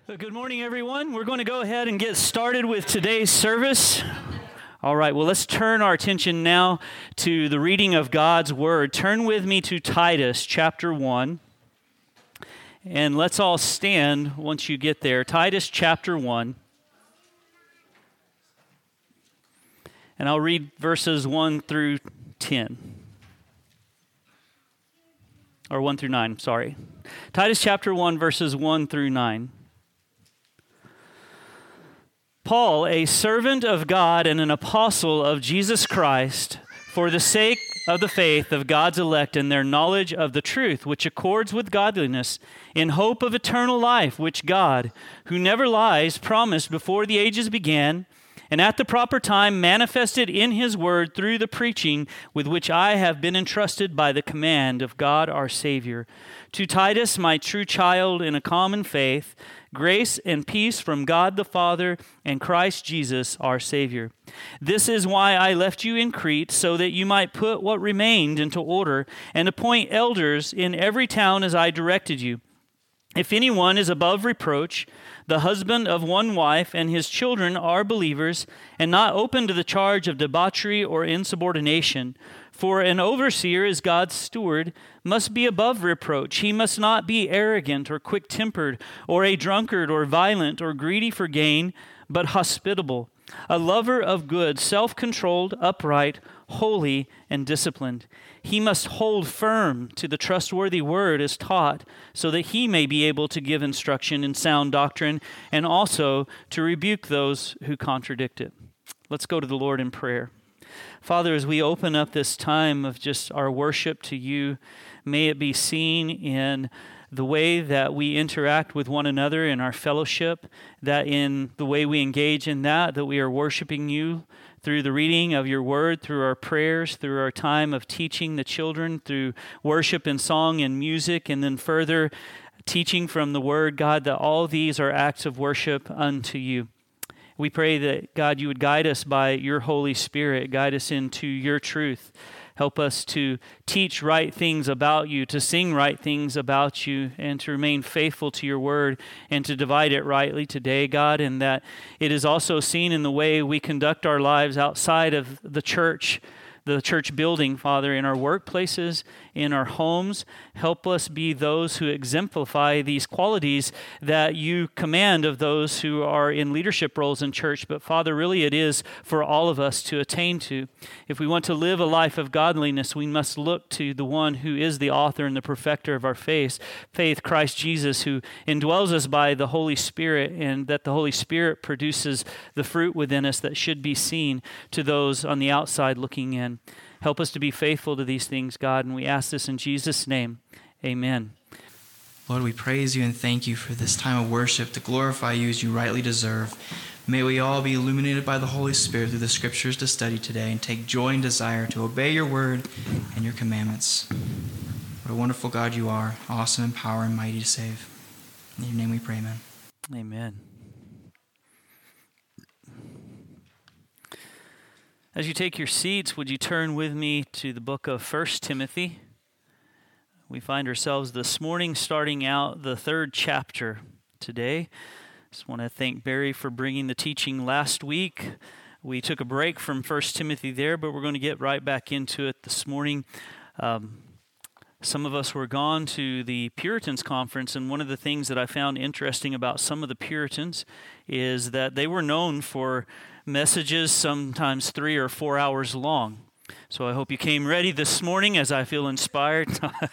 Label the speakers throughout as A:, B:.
A: Good morning, everyone. We're going to go ahead and get started with today's service. All right, well, let's turn our attention now to the reading of God's Word. Turn with me to Titus chapter 1, and let's all stand once you get there. Titus chapter 1, and I'll read verses 1 through 10. Or 1 through 9, sorry. Titus chapter 1, verses 1 through 9. Paul, a servant of God and an apostle of Jesus Christ, for the sake of the faith of God's elect and their knowledge of the truth, which accords with godliness, in hope of eternal life, which God, who never lies, promised before the ages began, and at the proper time manifested in his word through the preaching with which I have been entrusted by the command of God our Savior. To Titus, my true child in a common faith, grace and peace from God the Father and Christ Jesus our Savior. This is why I left you in Crete, so that you might put what remained into order and appoint elders in every town as I directed you. If anyone is above reproach, the husband of one wife, and his children are believers, and not open to the charge of debauchery or insubordination. For an overseer is God's steward, must be above reproach. He must not be arrogant or quick-tempered, or a drunkard or violent or greedy for gain, but hospitable, a lover of good, self-controlled, upright, holy, and disciplined. He must hold firm to the trustworthy word as taught, so that he may be able to give instruction in sound doctrine and also to rebuke those who contradict it. Let's go to the Lord in prayer. Father, as we open up this time of just our worship to you, may it be seen in the way that we interact with one another in our fellowship, that in the way we engage in that we are worshiping you through the reading of your word, through our prayers, through our time of teaching the children, through worship and song and music, and then further teaching from the word, God, that all these are acts of worship unto you. We pray that, God, you would guide us by your Holy Spirit, guide us into your truth. Help us to teach right things about you, to sing right things about you, and to remain faithful to your word and to divide it rightly today, God, and that it is also seen in the way we conduct our lives outside of the church building, Father, in our workplaces, in our homes. Help us be those who exemplify these qualities that you command of those who are in leadership roles in church. But Father, really it is for all of us to attain to. If we want to live a life of godliness, we must look to the one who is the author and the perfecter of our faith, Christ Jesus, who indwells us by the Holy Spirit, and that the Holy Spirit produces the fruit within us that should be seen to those on the outside looking in. Help us to be faithful to these things, God, and we ask this in Jesus' name. Amen.
B: Lord, we praise you and thank you for this time of worship to glorify you as you rightly deserve. May we all be illuminated by the Holy Spirit through the scriptures to study today and take joy and desire to obey your word and your commandments. What a wonderful God you are, awesome in power and mighty to save. In your name we pray, amen.
A: Amen. As you take your seats, would you turn with me to the book of 1 Timothy? We find ourselves this morning starting out the 3rd chapter today. Just want to thank Barry for bringing the teaching last week. We took a break from 1 Timothy there, but we're going to get right back into it this morning. Some of us were gone to the Puritans conference, and one of the things that I found interesting about some of the Puritans is that they were known for messages sometimes 3 or 4 hours long. So I hope you came ready this morning as I feel inspired.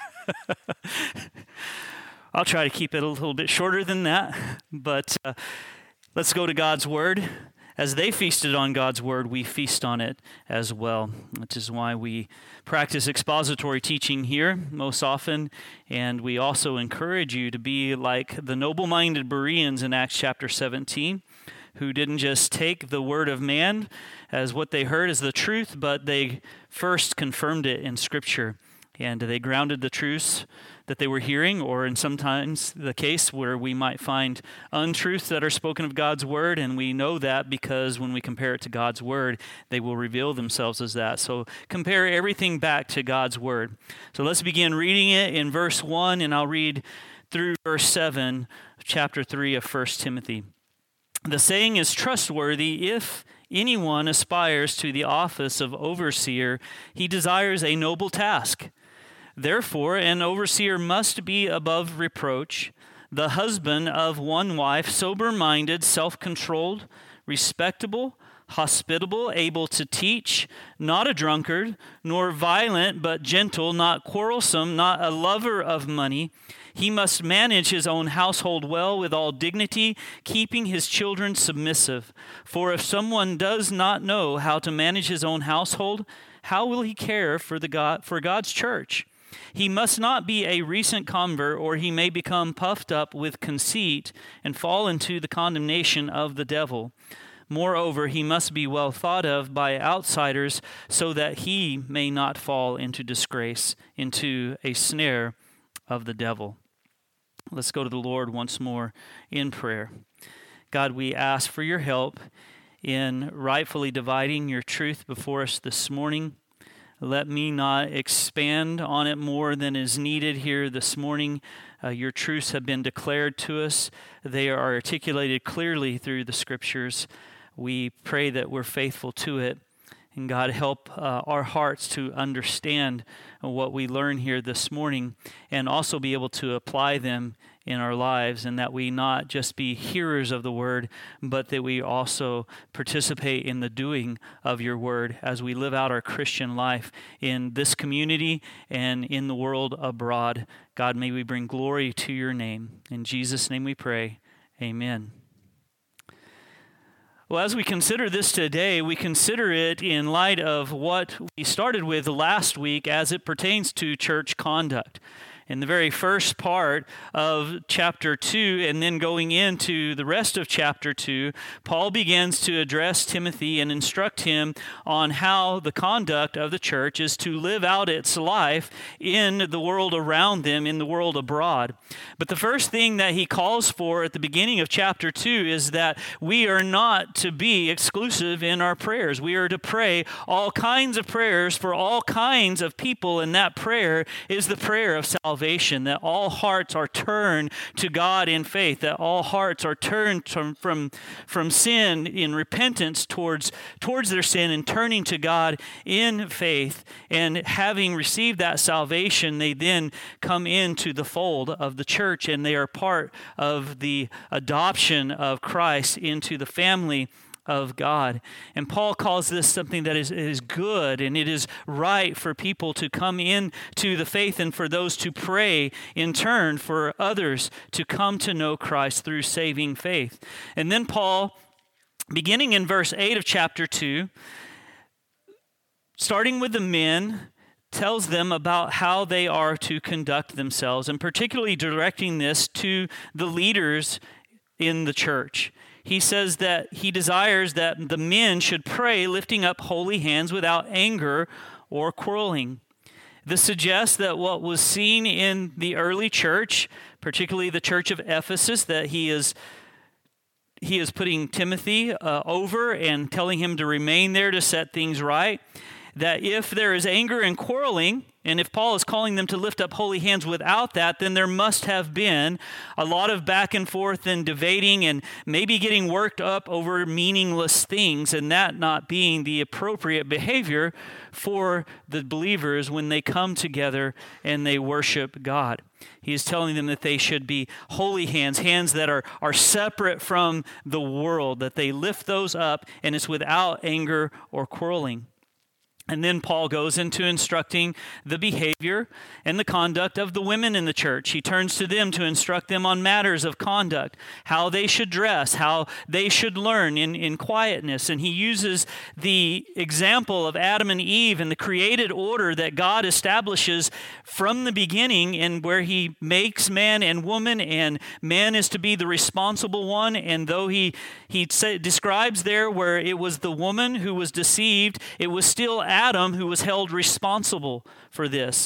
A: I'll try to keep it a little bit shorter than that, but let's go to God's Word. As they feasted on God's Word, we feast on it as well, which is why we practice expository teaching here most often, and we also encourage you to be like the noble-minded Bereans in Acts chapter 17, who didn't just take the word of man as what they heard as the truth, but they first confirmed it in Scripture, and they grounded the truths that they were hearing, or in sometimes the case where we might find untruths that are spoken of God's word, and we know that because when we compare it to God's word, they will reveal themselves as that. So compare everything back to God's word. So let's begin reading it in verse 1, and I'll read through verse 7 of chapter 3 of 1 Timothy. The saying is trustworthy: if anyone aspires to the office of overseer, he desires a noble task. Therefore, an overseer must be above reproach, the husband of one wife, sober-minded, self-controlled, respectable, hospitable, able to teach, not a drunkard, nor violent, but gentle, not quarrelsome, not a lover of money. He must manage his own household well with all dignity, keeping his children submissive. For if someone does not know how to manage his own household, how will he care for God's church? He must not be a recent convert, or he may become puffed up with conceit and fall into the condemnation of the devil. Moreover, he must be well thought of by outsiders, so that he may not fall into disgrace, into a snare of the devil. Let's go to the Lord once more in prayer. God, we ask for your help in rightfully dividing your truth before us this morning. Let me not expand on it more than is needed here this morning. Your truths have been declared to us. They are articulated clearly through the Scriptures. We pray that we're faithful to it. And God, help our hearts to understand what we learn here this morning and also be able to apply them in our lives, and that we not just be hearers of the word, but that we also participate in the doing of your word as we live out our Christian life in this community and in the world abroad. God, may we bring glory to your name. In Jesus' name we pray. Amen. Well, as we consider this today, we consider it in light of what we started with last week as it pertains to church conduct. In the very first part of chapter 2, and then going into the rest of chapter 2, Paul begins to address Timothy and instruct him on how the conduct of the church is to live out its life in the world around them, in the world abroad. But the first thing that he calls for at the beginning of chapter 2 is that we are not to be exclusive in our prayers. We are to pray all kinds of prayers for all kinds of people, and that prayer is the prayer of salvation. That all hearts are turned to God in faith, that all hearts are turned from sin in repentance towards their sin and turning to God in faith. And having received that salvation, they then come into the fold of the church, and they are part of the adoption of Christ into the family of God. And Paul calls this something that is good, and it is right for people to come into the faith and for those to pray in turn for others to come to know Christ through saving faith. And then Paul, beginning in verse 8 of chapter 2, starting with the men, tells them about how they are to conduct themselves, and particularly directing this to the leaders in the church. He says that he desires that the men should pray lifting up holy hands without anger or quarreling. This suggests that what was seen in the early church, particularly the church of Ephesus, that he is putting Timothy over and telling him to remain there to set things right, that if there is anger and quarreling, and if Paul is calling them to lift up holy hands without that, then there must have been a lot of back and forth and debating and maybe getting worked up over meaningless things, and that not being the appropriate behavior for the believers when they come together and they worship God. He is telling them that they should be holy hands, hands that are separate from the world, that they lift those up, and it's without anger or quarreling. And then Paul goes into instructing the behavior and the conduct of the women in the church. He turns to them to instruct them on matters of conduct, how they should dress, how they should learn in quietness. And he uses the example of Adam and Eve and the created order that God establishes from the beginning, and where he makes man and woman, and man is to be the responsible one. And though he describes there where it was the woman who was deceived, it was still Adam who was held responsible for this.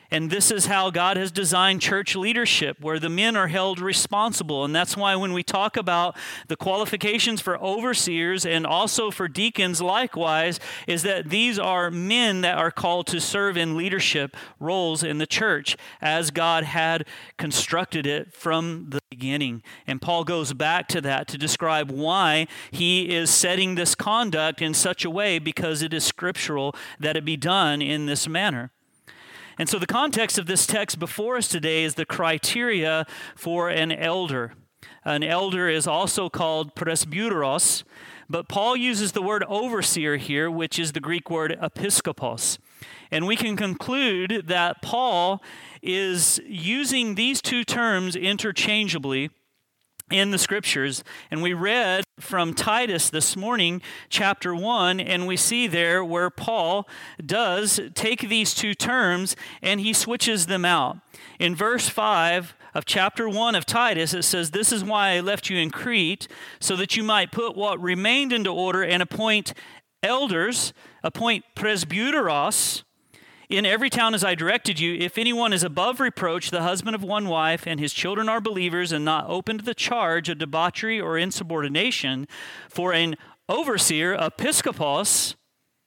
A: And this is how God has designed church leadership, where the men are held responsible. And that's why when we talk about the qualifications for overseers and also for deacons likewise, is that these are men that are called to serve in leadership roles in the church as God had constructed it from the beginning. And Paul goes back to that to describe why he is setting this conduct in such a way, because it is scriptural that it be done in this manner. And so the context of this text before us today is the criteria for an elder. An elder is also called presbyteros, but Paul uses the word overseer here, which is the Greek word episkopos. And we can conclude that Paul is using these two terms interchangeably in the scriptures. And we read from Titus this morning, chapter 1, and we see there where Paul does take these two terms and he switches them out. In verse 5 of chapter 1 of Titus, it says, "This is why I left you in Crete, so that you might put what remained into order and appoint elders, appoint presbyteros, in every town as I directed you. If anyone is above reproach, the husband of one wife, and his children are believers, and not open to the charge of debauchery or insubordination, for an overseer, episkopos,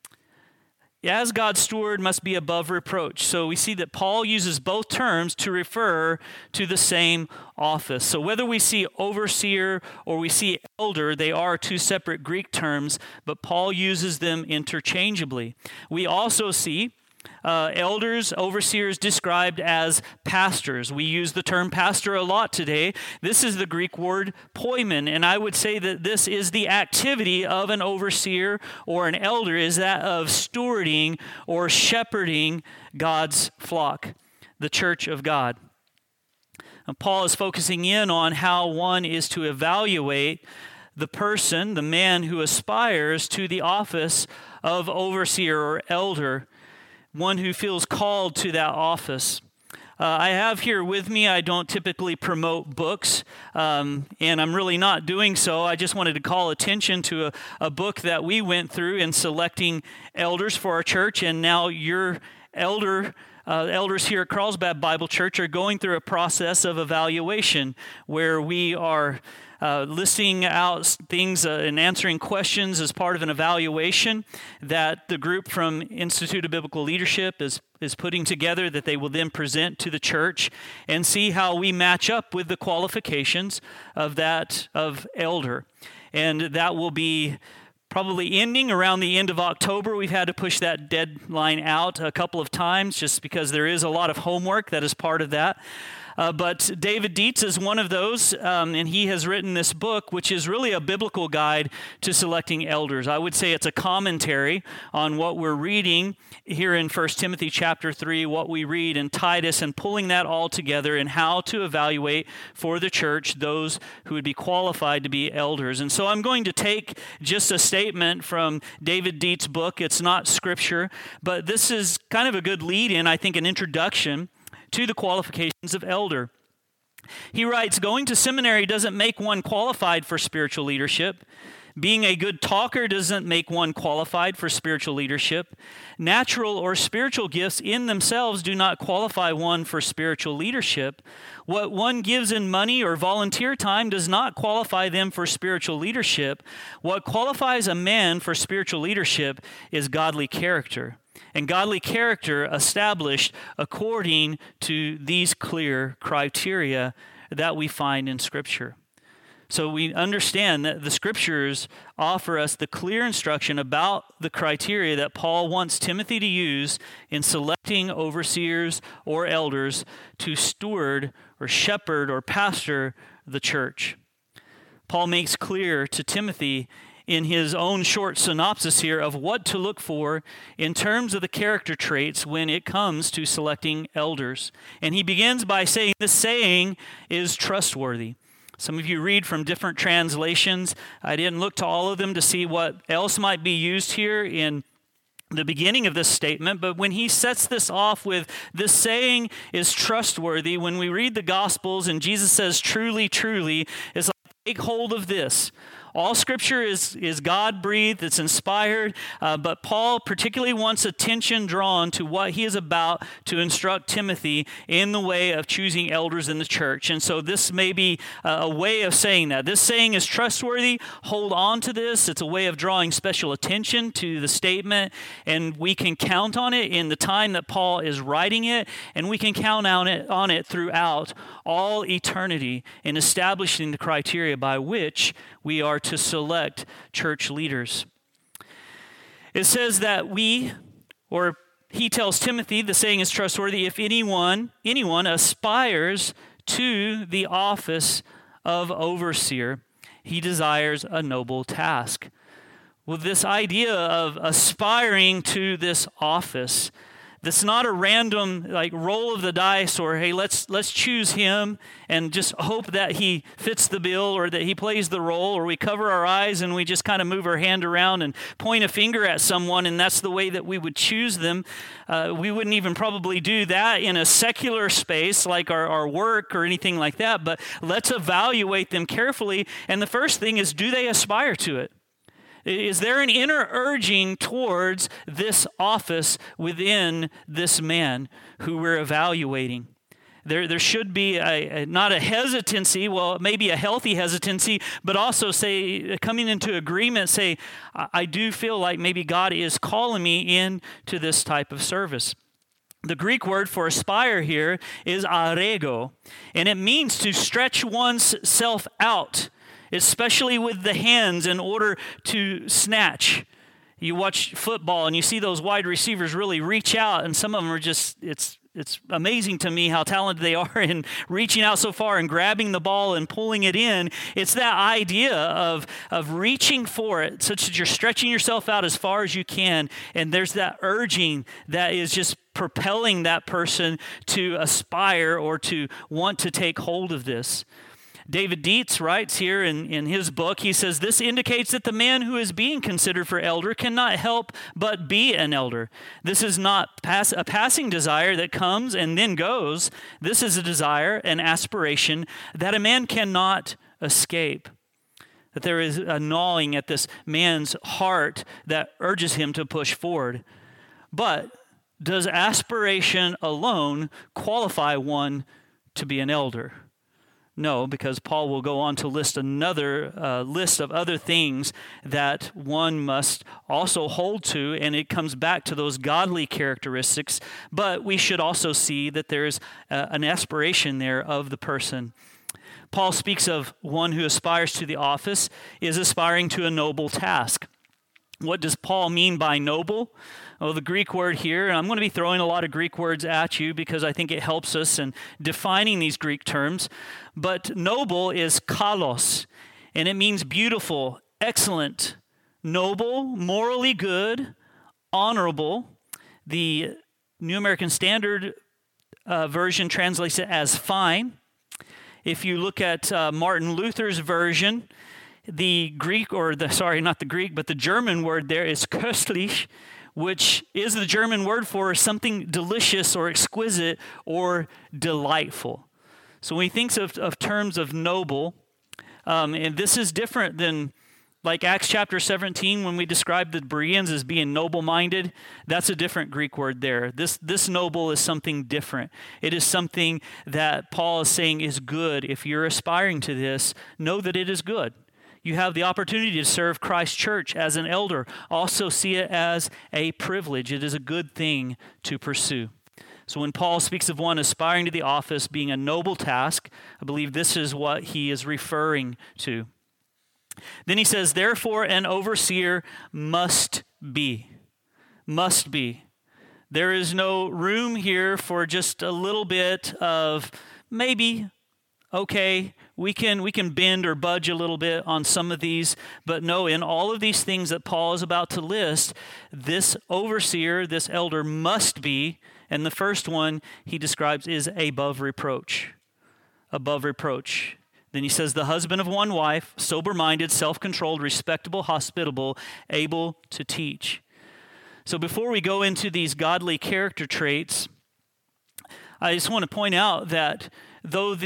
A: as God's steward, must be above reproach." So we see that Paul uses both terms to refer to the same office. So whether we see overseer or we see elder, they are two separate Greek terms, but Paul uses them interchangeably. We also see elders, overseers described as pastors. We use the term pastor a lot today. This is the Greek word poimen, and I would say that this is the activity of an overseer or an elder, is that of stewarding or shepherding God's flock, the church of God. And Paul is focusing in on how one is to evaluate the person, the man who aspires to the office of overseer or elder, one who feels called to that office. I have here with me, I don't typically promote books, and I'm really not doing so. I just wanted to call attention to a book that we went through in selecting elders for our church, and now your elders here at Carlsbad Bible Church are going through a process of evaluation where we are listing out things and answering questions as part of an evaluation that the group from Institute of Biblical Leadership is putting together, that they will then present to the church and see how we match up with the qualifications of elder. And that will be probably ending around the end of October. We've had to push that deadline out a couple of times just because there is a lot of homework that is part of that. But David Dietz is one of those, and he has written this book, which is really a biblical guide to selecting elders. I would say it's a commentary on what we're reading here in 1 Timothy chapter 3, what we read in Titus, and pulling that all together and how to evaluate for the church those who would be qualified to be elders. And so I'm going to take just a statement from David Dietz's book. It's not scripture, but this is kind of a good lead-in, I think, an introduction to the qualifications of elder. He writes, "Going to seminary doesn't make one qualified for spiritual leadership. Being a good talker doesn't make one qualified for spiritual leadership. Natural or spiritual gifts in themselves do not qualify one for spiritual leadership. What one gives in money or volunteer time does not qualify them for spiritual leadership. What qualifies a man for spiritual leadership is godly character. And godly character established according to these clear criteria that we find in Scripture." So we understand that the Scriptures offer us the clear instruction about the criteria that Paul wants Timothy to use in selecting overseers or elders to steward or shepherd or pastor the church. Paul makes clear to Timothy in his own short synopsis here of what to look for in terms of the character traits when it comes to selecting elders. And he begins by saying this saying is trustworthy. Some of you read from different translations. I didn't look to all of them to see what else might be used here in the beginning of this statement, but when he sets this off with this saying is trustworthy, when we read the Gospels and Jesus says truly, truly, it's like, take hold of this. All Scripture is God-breathed, it's inspired, but Paul particularly wants attention drawn to what he is about to instruct Timothy in the way of choosing elders in the church. And so this may be a way of saying that. This saying is trustworthy. Hold on to this. It's a way of drawing special attention to the statement, and we can count on it in the time that Paul is writing it, and we can count on it throughout all eternity in establishing the criteria by which we are to select church leaders. It says that he tells Timothy, the saying is trustworthy, if anyone aspires to the office of overseer, he desires a noble task. Well, this idea of aspiring to this office, that's not a random roll of the dice or, hey, let's choose him and just hope that he fits the bill or that he plays the role, or we cover our eyes and we just kind of move our hand around and point a finger at someone and that's the way that we would choose them. We wouldn't even probably do that in a secular space like our work or anything like that, but let's evaluate them carefully. And the first thing is, do they aspire to it? Is there an inner urging towards this office within this man who we're evaluating? There should be not a hesitancy, well, maybe a healthy hesitancy, but also coming into agreement, say, I do feel like maybe God is calling me into this type of service. The Greek word for aspire here is arego, and it means to stretch one's self out, especially with the hands in order to snatch. You watch football and you see those wide receivers really reach out, and some of them are just, it's amazing to me how talented they are in reaching out so far and grabbing the ball and pulling it in. It's that idea of reaching for it such that you're stretching yourself out as far as you can, and there's that urging that is just propelling that person to aspire or to want to take hold of this. David Dietz writes here in his book, he says, this indicates that the man who is being considered for elder cannot help but be an elder. This is not a passing desire that comes and then goes. This is a desire, an aspiration that a man cannot escape. That there is a gnawing at this man's heart that urges him to push forward. But does aspiration alone qualify one to be an elder? No, because Paul will go on to list another list of other things that one must also hold to, and it comes back to those godly characteristics. But we should also see that there's an aspiration there of the person. Paul speaks of one who aspires to the office is aspiring to a noble task. What does Paul mean by noble? Well, the Greek word here, and I'm going to be throwing a lot of Greek words at you because I think it helps us in defining these Greek terms. But noble is kalos, and it means beautiful, excellent, noble, morally good, honorable. The New American Standard version translates it as fine. If you look at Martin Luther's version, the German word there is köstlich, which is the German word for something delicious or exquisite or delightful. So when he thinks of terms of noble, and this is different than like Acts chapter 17 when we describe the Bereans as being noble-minded, that's a different Greek word there. This noble is something different. It is something that Paul is saying is good. If you're aspiring to this, know that it is good. You have the opportunity to serve Christ's church as an elder. Also see it as a privilege. It is a good thing to pursue. So when Paul speaks of one aspiring to the office being a noble task, I believe this is what he is referring to. Then he says, therefore, an overseer must be. Must be. There is no room here for just a little bit of maybe, okay, we can bend or budge a little bit on some of these, but no, in all of these things that Paul is about to list, this overseer, this elder must be, and the first one he describes is above reproach. Above reproach. Then he says, the husband of one wife, sober-minded, self-controlled, respectable, hospitable, able to teach. So before we go into these godly character traits, I just want to point out that though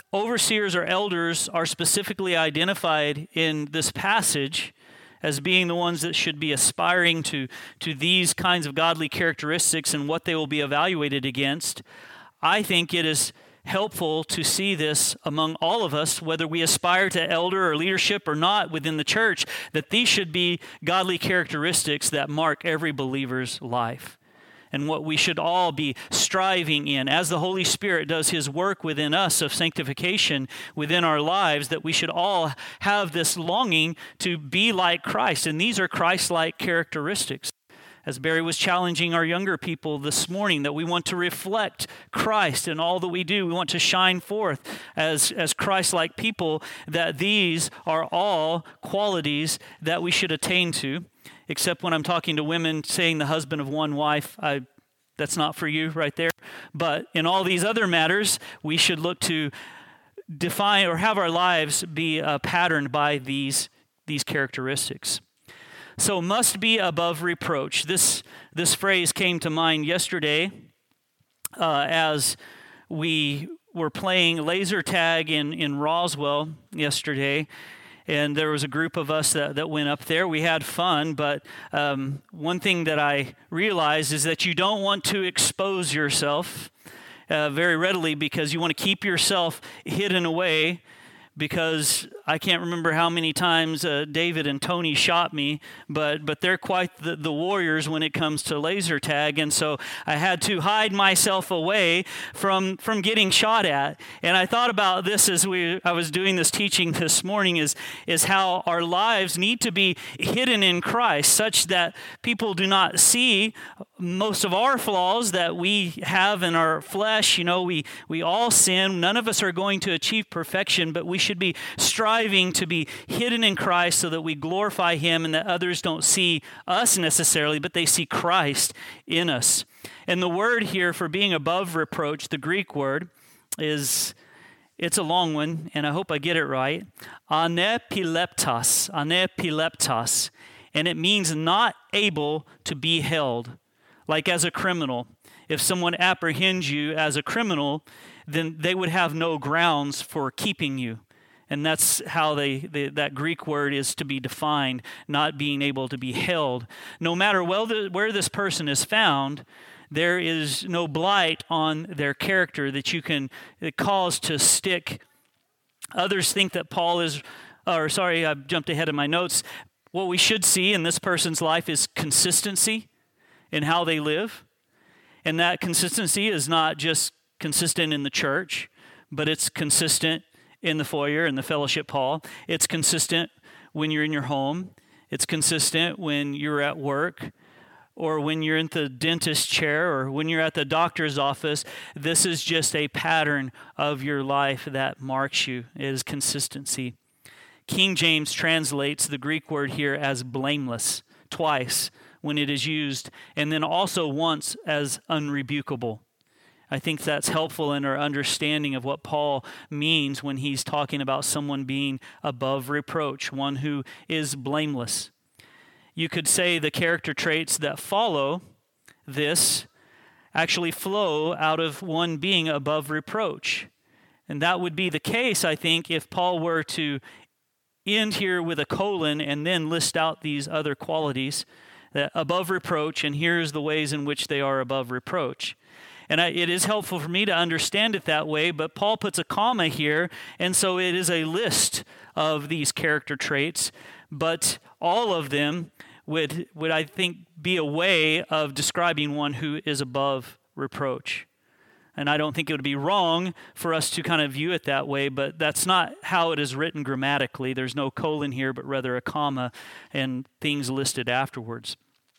A: overseers or elders are specifically identified in this passage as being the ones that should be aspiring to these kinds of godly characteristics and what they will be evaluated against, I think it is helpful to see this among all of us, whether we aspire to elder or leadership or not within the church, that these should be godly characteristics that mark every believer's life, and what we should all be striving in as the Holy Spirit does his work within us of sanctification within our lives, that we should all have this longing to be like Christ. And these are Christ-like characteristics. As Barry was challenging our younger people this morning, that we want to reflect Christ in all that we do. We want to shine forth as Christ-like people, that these are all qualities that we should attain to. Except when I'm talking to women, saying the husband of one wife, that's not for you right there. But in all these other matters, we should look to define or have our lives be patterned by these characteristics. So must be above reproach. This phrase came to mind yesterday as we were playing laser tag in Roswell yesterday. And there was a group of us that went up there. We had fun, but one thing that I realized is that you don't want to expose yourself very readily, because you want to keep yourself hidden away, because I can't remember how many times David and Tony shot me, but they're quite the warriors when it comes to laser tag, and so I had to hide myself away from getting shot at. And I thought about this as I was doing this teaching this morning, is how our lives need to be hidden in Christ, such that people do not see most of our flaws that we have in our flesh. You know, we all sin. None of us are going to achieve perfection, but we should be striving to be hidden in Christ so that we glorify him, and that others don't see us necessarily, but they see Christ in us. And the word here for being above reproach, the Greek word, it's a long one, and I hope I get it right. Anepileptos, and it means not able to be held. Like as a criminal, if someone apprehends you as a criminal, then they would have no grounds for keeping you. And that's how that Greek word is to be defined, not being able to be held. No matter where this person is found, there is no blight on their character that you can cause to stick. Others think that I jumped ahead of my notes. What we should see in this person's life is consistency in how they live. And that consistency is not just consistent in the church, but it's consistent in the foyer, in the fellowship hall. It's consistent when you're in your home. It's consistent when you're at work, or when you're in the dentist chair, or when you're at the doctor's office. This is just a pattern of your life that marks you. It is consistency. King James translates the Greek word here as blameless twice when it is used, and then also once as unrebukable. I think that's helpful in our understanding of what Paul means when he's talking about someone being above reproach, one who is blameless. You could say the character traits that follow this actually flow out of one being above reproach. And that would be the case, I think, if Paul were to end here with a colon and then list out these other qualities, that above reproach, and here's the ways in which they are above reproach. And it is helpful for me to understand it that way, but Paul puts a comma here, and so it is a list of these character traits, but all of them would I think, be a way of describing one who is above reproach. And I don't think it would be wrong for us to kind of view it that way, but that's not how it is written grammatically. There's no colon here, but rather a comma and things listed afterwards.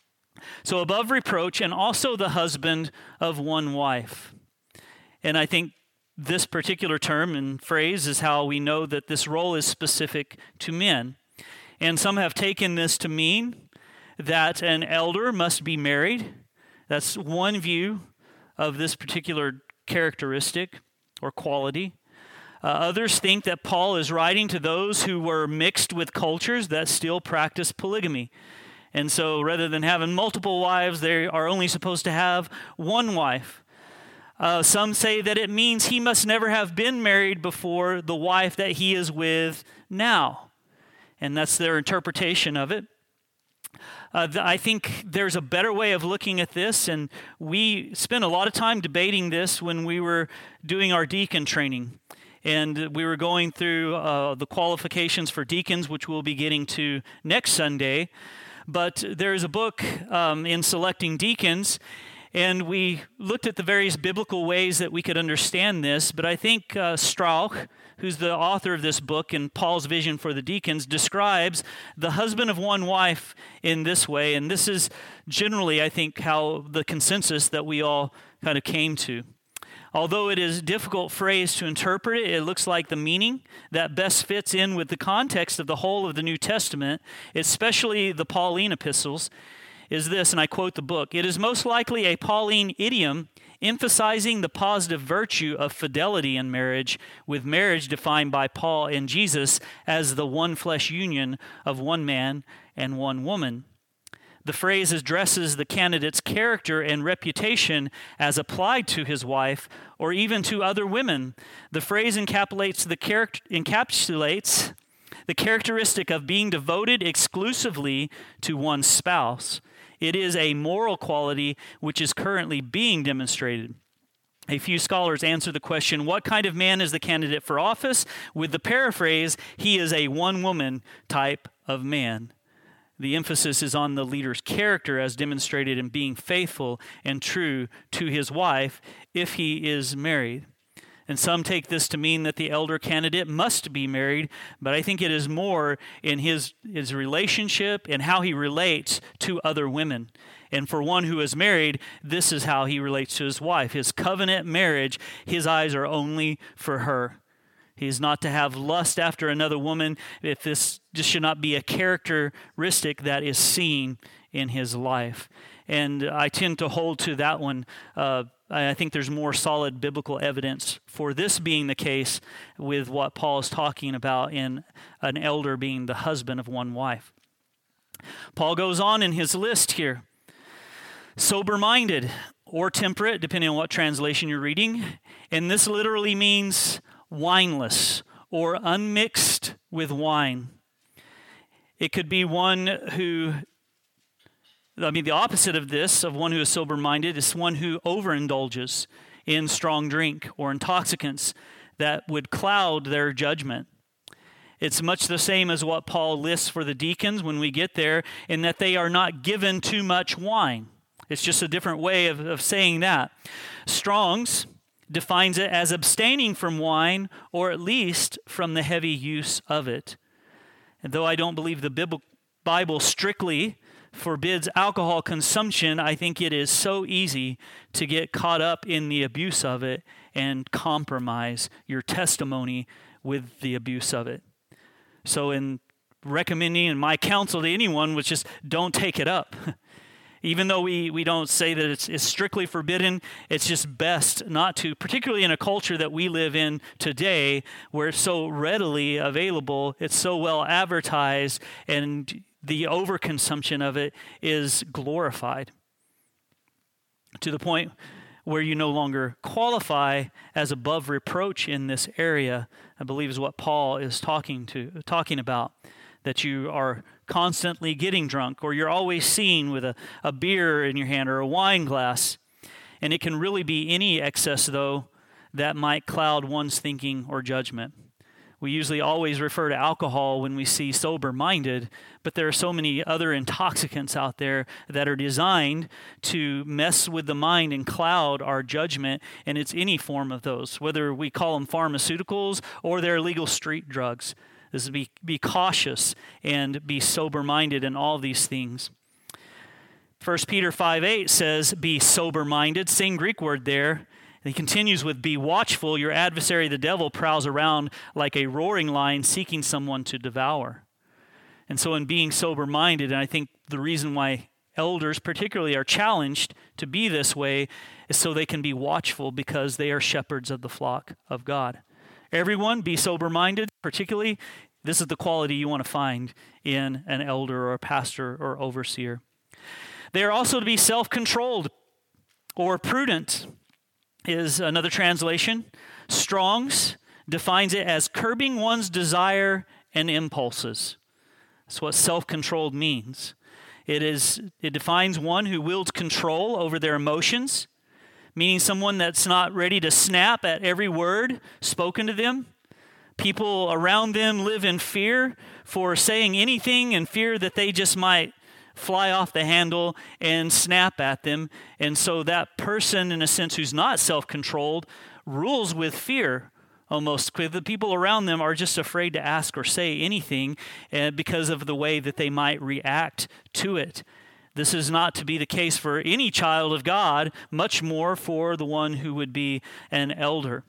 A: So above reproach, and also the husband of one wife. And I think this particular term and phrase is how we know that this role is specific to men. And some have taken this to mean that an elder must be married. That's one view of this particular characteristic or quality. Others think that Paul is writing to those who were mixed with cultures that still practice polygamy. And so rather than having multiple wives, they are only supposed to have one wife. Some say that it means he must never have been married before the wife that he is with now. And that's their interpretation of it. I think there's a better way of looking at this, and we spent a lot of time debating this when we were doing our deacon training. And we were going through the qualifications for deacons, which we'll be getting to next Sunday. But there's a book in selecting deacons, and we looked at the various biblical ways that we could understand this. But I think Strauch, who's the author of this book and Paul's vision for the deacons, describes the husband of one wife in this way. And this is generally, I think, how the consensus that we all kind of came to. Although it is a difficult phrase to interpret it looks like the meaning that best fits in with the context of the whole of the New Testament, especially the Pauline epistles, is this, and I quote the book: "It is most likely a Pauline idiom emphasizing the positive virtue of fidelity in marriage, with marriage defined by Paul and Jesus as the one flesh union of one man and one woman. The phrase addresses the candidate's character and reputation as applied to his wife or even to other women. The phrase encapsulates the characteristic of being devoted exclusively to one's spouse. It is a moral quality which is currently being demonstrated." A few scholars answer the question, what kind of man is the candidate for office? With the paraphrase, he is a one-woman type of man. The emphasis is on the leader's character as demonstrated in being faithful and true to his wife if he is married. And some take this to mean that the elder candidate must be married, but I think it is more in his relationship and how he relates to other women. And for one who is married, this is how he relates to his wife. His covenant marriage, his eyes are only for her. He is not to have lust after another woman. If this should not be a characteristic that is seen in his life. And I tend to hold to that one. I think there's more solid biblical evidence for this being the case with what Paul is talking about in an elder being the husband of one wife. Paul goes on in his list here. Sober-minded or temperate, depending on what translation you're reading. And this literally means wineless or unmixed with wine. It could be one who, the opposite of this, of one who is sober-minded, is one who overindulges in strong drink or intoxicants that would cloud their judgment. It's much the same as what Paul lists for the deacons when we get there, in that they are not given too much wine. It's just a different way of saying that. Strong's defines it as abstaining from wine, or at least from the heavy use of it. And though I don't believe the Bible strictly forbids alcohol consumption, I think it is so easy to get caught up in the abuse of it and compromise your testimony with the abuse of it. So in recommending, and my counsel to anyone was just don't take it up. Even though we don't say that it's strictly forbidden, it's just best not to, particularly in a culture that we live in today where it's so readily available, it's so well advertised, and the overconsumption of it is glorified to the point where you no longer qualify as above reproach in this area, I believe is what Paul is talking about, that you are constantly getting drunk, or you're always seen with a beer in your hand or a wine glass. And it can really be any excess, though, that might cloud one's thinking or judgment. We usually always refer to alcohol when we see sober-minded, but there are so many other intoxicants out there that are designed to mess with the mind and cloud our judgment, and it's any form of those, whether we call them pharmaceuticals or they're legal street drugs. This is be cautious and be sober-minded in all these things. 1 Peter 5:8 says, be sober-minded, same Greek word there. He continues with, be watchful. Your adversary, the devil, prowls around like a roaring lion seeking someone to devour. And so in being sober-minded, and I think the reason why elders particularly are challenged to be this way is so they can be watchful, because they are shepherds of the flock of God. Everyone, be sober-minded, particularly. This is the quality you want to find in an elder or a pastor or overseer. They are also to be self-controlled or prudent. is another translation. Strong's defines it as curbing one's desire and impulses. That's what self-controlled means. It defines one who wields control over their emotions, meaning someone that's not ready to snap at every word spoken to them. People around them live in fear for saying anything, and fear that they just might fly off the handle and snap at them. And so that person, in a sense, who's not self-controlled, rules with fear almost. The people around them are just afraid to ask or say anything because of the way that they might react to it. This is not to be the case for any child of God, much more for the one who would be an elder.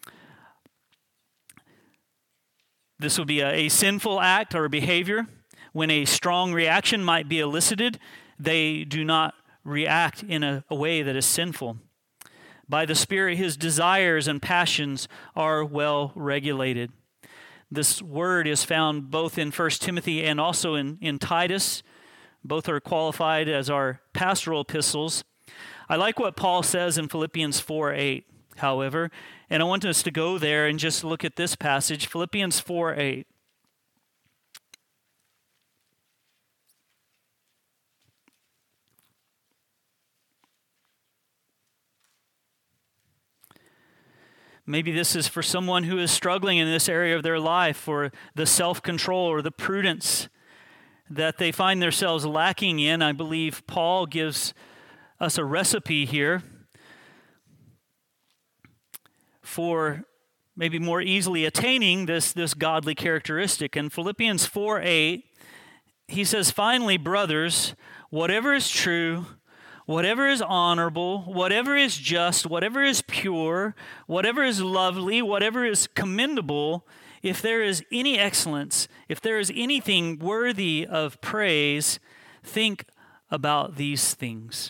A: This would be a sinful act or behavior. When a strong reaction might be elicited, they do not react in a way that is sinful. By the Spirit, his desires and passions are well regulated. This word is found both in 1 Timothy and also in Titus. Both are qualified as our pastoral epistles. I like what Paul says in Philippians 4:8, however, and I want us to go there and just look at this passage, Philippians 4:8. Maybe this is for someone who is struggling in this area of their life, for the self-control or the prudence that they find themselves lacking in. I believe Paul gives us a recipe here for maybe more easily attaining this godly characteristic. In Philippians 4:8, he says, "Finally, brothers, whatever is true, whatever is honorable, whatever is just, whatever is pure, whatever is lovely, whatever is commendable, if there is any excellence, if there is anything worthy of praise, think about these things."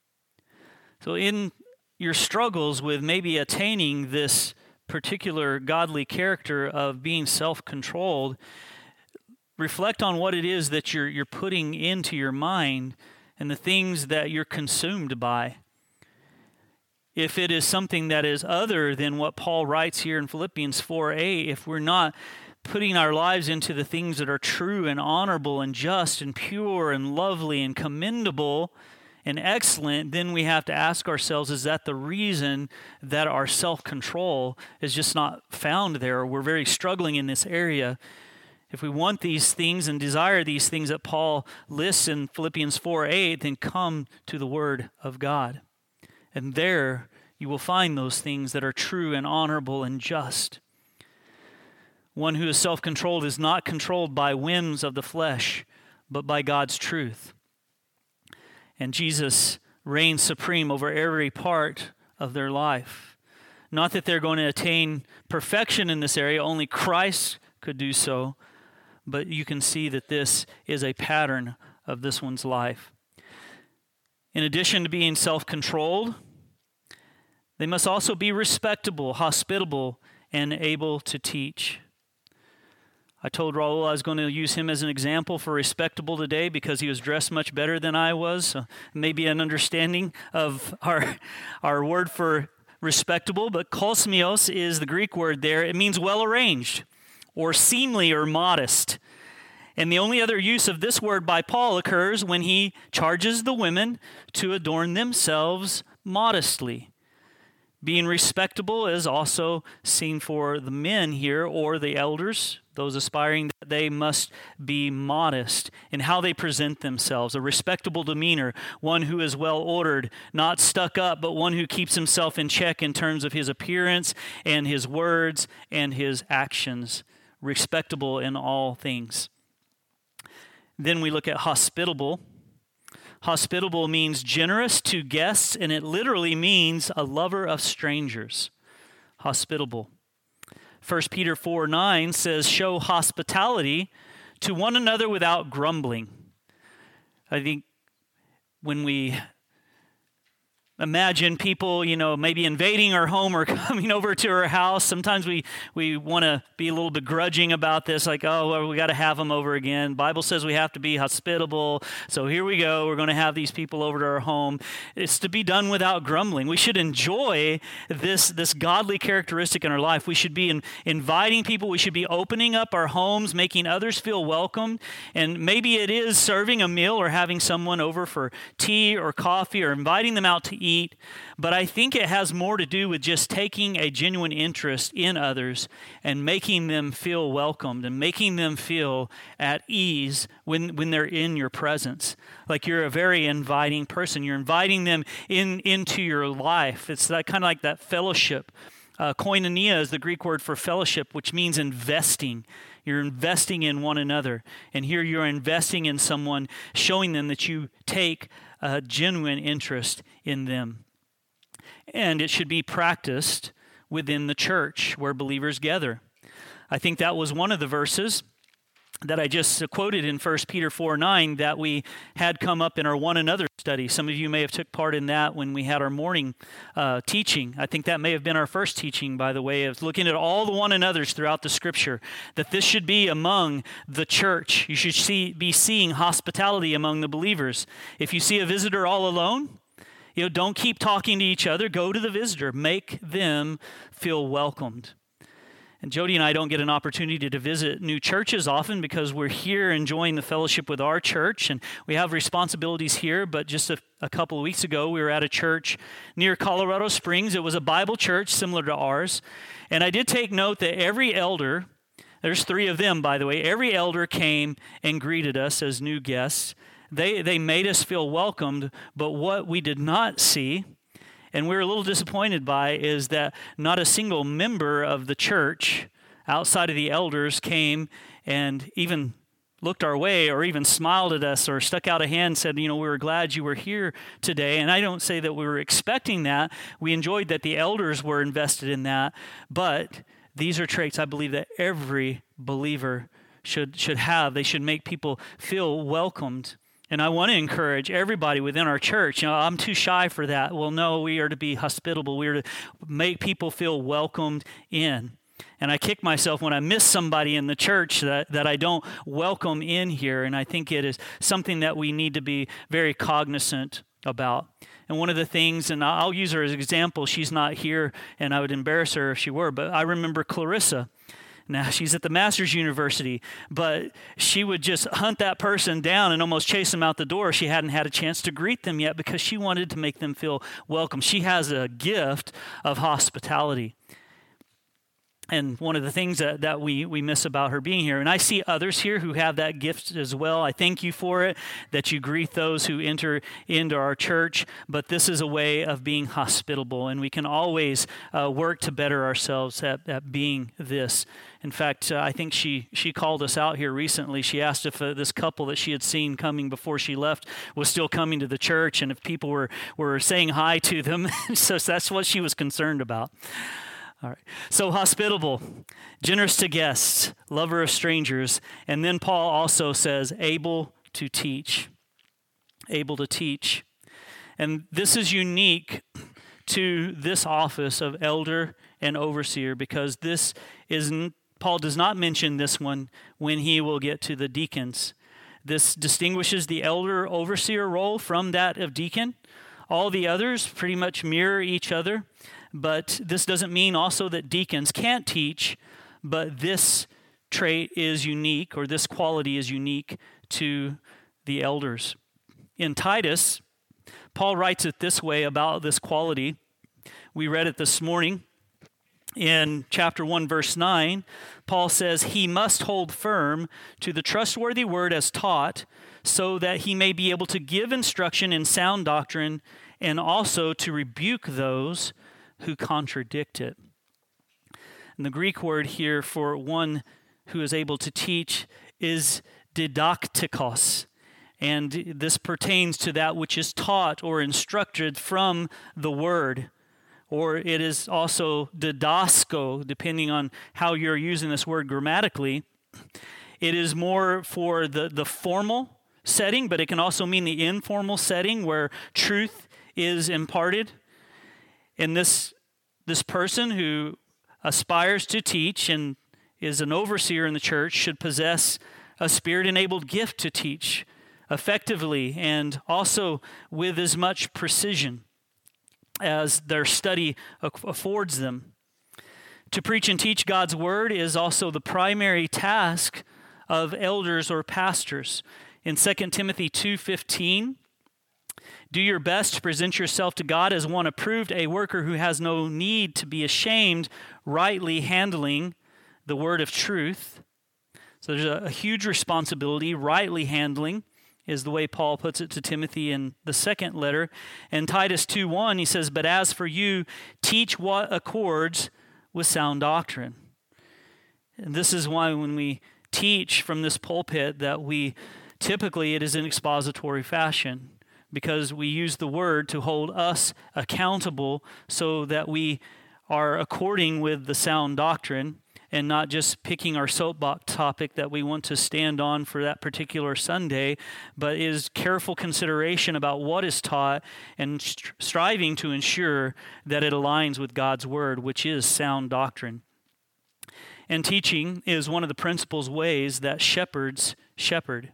A: So in your struggles with maybe attaining this particular godly character of being self-controlled, reflect on what it is that you're putting into your mind and the things that you're consumed by. If it is something that is other than what Paul writes here in Philippians 4:8, if we're not putting our lives into the things that are true and honorable and just and pure and lovely and commendable and excellent, then we have to ask ourselves, is that the reason that our self-control is just not found there? We're very struggling in this area. If we want these things and desire these things that Paul lists in Philippians 4:8, then come to the Word of God. And there you will find those things that are true and honorable and just. One who is self-controlled is not controlled by whims of the flesh, but by God's truth. And Jesus reigns supreme over every part of their life. Not that they're going to attain perfection in this area, only Christ could do so. But you can see that this is a pattern of this one's life. In addition to being self-controlled, they must also be respectable, hospitable, and able to teach. I told Raul I was going to use him as an example for respectable today because he was dressed much better than I was. So maybe an understanding of our word for respectable, but kosmios is the Greek word there. It means well-arranged or seemly or modest. And the only other use of this word by Paul occurs when he charges the women to adorn themselves modestly. Being respectable is also seen for the men here, or the elders, those aspiring that they must be modest in how they present themselves. A respectable demeanor, one who is well ordered, not stuck up, but one who keeps himself in check in terms of his appearance and his words and his actions. Respectable in all things. Then we look at hospitable. Hospitable means generous to guests, and it literally means a lover of strangers. Hospitable. 1 Peter 4:9 says, "Show hospitality to one another without grumbling." I think when we imagine people, maybe invading our home or coming over to our house. Sometimes we want to be a little begrudging about this, like, oh, well, we got to have them over again. Bible says we have to be hospitable. So here we go. We're going to have these people over to our home. It's to be done without grumbling. We should enjoy this godly characteristic in our life. We should be inviting people. We should be opening up our homes, making others feel welcome. And maybe it is serving a meal or having someone over for tea or coffee or inviting them out to eat. But I think it has more to do with just taking a genuine interest in others and making them feel welcomed and making them feel at ease when they're in your presence. Like you're a very inviting person. You're inviting them into your life. It's that kind of like that fellowship. Koinonia is the Greek word for fellowship, which means investing. You're investing in one another. And here you're investing in someone, showing them that you take a genuine interest in them. And it should be practiced within the church where believers gather. I think that was one of the verses that I just quoted in 1 Peter 4:9 that we had come up in our one another study. Some of you may have took part in that when we had our morning teaching. I think that may have been our first teaching, by the way, of looking at all the one another's throughout the Scripture, that this should be among the church. You should be seeing hospitality among the believers. If you see a visitor all alone, don't keep talking to each other. Go to the visitor. Make them feel welcomed. And Jody and I don't get an opportunity to visit new churches often because we're here enjoying the fellowship with our church, and we have responsibilities here. But just a couple of weeks ago, we were at a church near Colorado Springs. It was a Bible church similar to ours. And I did take note that every elder, there's 3 of them, by the way, every elder came and greeted us as new guests. They made us feel welcomed, but what we did not see, and we're a little disappointed by, is that not a single member of the church outside of the elders came and even looked our way or even smiled at us or stuck out a hand and said, we were glad you were here today. And I don't say that we were expecting that. We enjoyed that the elders were invested in that. But these are traits I believe that every believer should have. They should make people feel welcomed. And I want to encourage everybody within our church. I'm too shy for that. Well, no, we are to be hospitable. We are to make people feel welcomed in. And I kick myself when I miss somebody in the church that I don't welcome in here. And I think it is something that we need to be very cognizant about. And one of the things, and I'll use her as an example, she's not here, and I would embarrass her if she were, but I remember Clarissa. Now, she's at the Master's University, but she would just hunt that person down and almost chase them out the door. She hadn't had a chance to greet them yet because she wanted to make them feel welcome. She has a gift of hospitality. And one of the things that we miss about her being here, and I see others here who have that gift as well. I thank you for it, that you greet those who enter into our church. But this is a way of being hospitable, and we can always work to better ourselves at being this. In fact, I think she called us out here recently. She asked if this couple that she had seen coming before she left was still coming to the church, and if people were saying hi to them. So that's what she was concerned about. All right. So hospitable, generous to guests, lover of strangers. And then Paul also says, able to teach. Able to teach. And this is unique to this office of elder and overseer because Paul does not mention this one when he will get to the deacons. This distinguishes the elder overseer role from that of deacon. All the others pretty much mirror each other. But this doesn't mean also that deacons can't teach, but this trait is unique, or this quality is unique to the elders. In Titus, Paul writes it this way about this quality. We read it this morning. In chapter 1, verse 9, Paul says, he must hold firm to the trustworthy word as taught, so that he may be able to give instruction in sound doctrine and also to rebuke those who contradict it. And the Greek word here for one who is able to teach is didaktikos. And this pertains to that which is taught or instructed from the word. Or it is also didasko, depending on how you're using this word grammatically. It is more for the formal setting, but it can also mean the informal setting where truth is imparted. And this person who aspires to teach and is an overseer in the church should possess a Spirit-enabled gift to teach effectively and also with as much precision as their study affords them. To preach and teach God's word is also the primary task of elders or pastors. In 2 Timothy 2:15, do your best to present yourself to God as one approved, a worker who has no need to be ashamed, rightly handling the word of truth. So there's a huge responsibility. Rightly handling is the way Paul puts it to Timothy in the second letter. In Titus 2:1, he says, but as for you, teach what accords with sound doctrine. And this is why when we teach from this pulpit that typically it is in expository fashion, because we use the word to hold us accountable so that we are according with the sound doctrine and not just picking our soapbox topic that we want to stand on for that particular Sunday, but is careful consideration about what is taught and striving to ensure that it aligns with God's word, which is sound doctrine. And teaching is one of the principal ways that shepherds shepherd.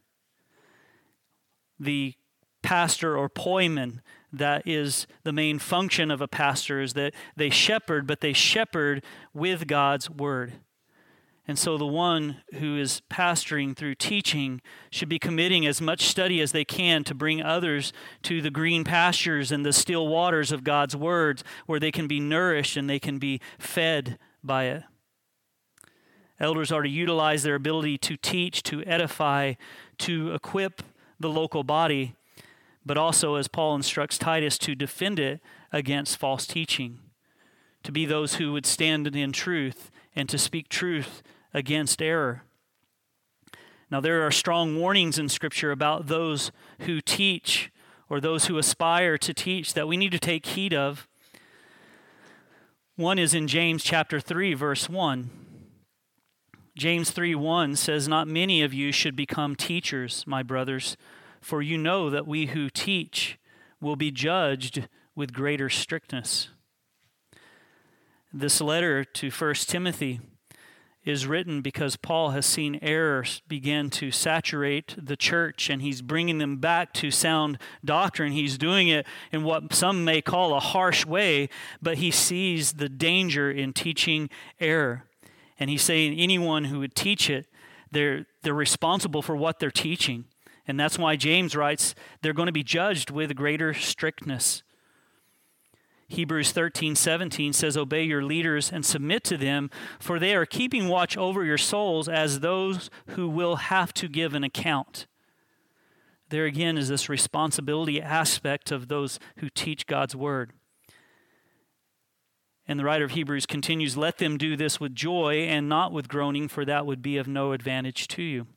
A: The pastor or poimen, that is the main function of a pastor, is that they shepherd, but they shepherd with God's word. And so the one who is pastoring through teaching should be committing as much study as they can to bring others to the green pastures and the still waters of God's word, where they can be nourished and they can be fed by it. Elders are to utilize their ability to teach, to edify, to equip the local body, but also, as Paul instructs Titus, to defend it against false teaching, to be those who would stand in truth and to speak truth against error. Now, there are strong warnings in Scripture about those who teach or those who aspire to teach that we need to take heed of. One is in James chapter 3, verse 1. James 3:1 says, not many of you should become teachers, my brothers, for you know that we who teach will be judged with greater strictness. This letter to 1 Timothy is written because Paul has seen errors begin to saturate the church, and he's bringing them back to sound doctrine. He's doing it in what some may call a harsh way, but he sees the danger in teaching error. And he's saying anyone who would teach it, they're responsible for what they're teaching. And that's why James writes, they're going to be judged with greater strictness. Hebrews 13:17 says, obey your leaders and submit to them, for they are keeping watch over your souls as those who will have to give an account. There again is this responsibility aspect of those who teach God's word. And the writer of Hebrews continues, let them do this with joy and not with groaning, for that would be of no advantage to you.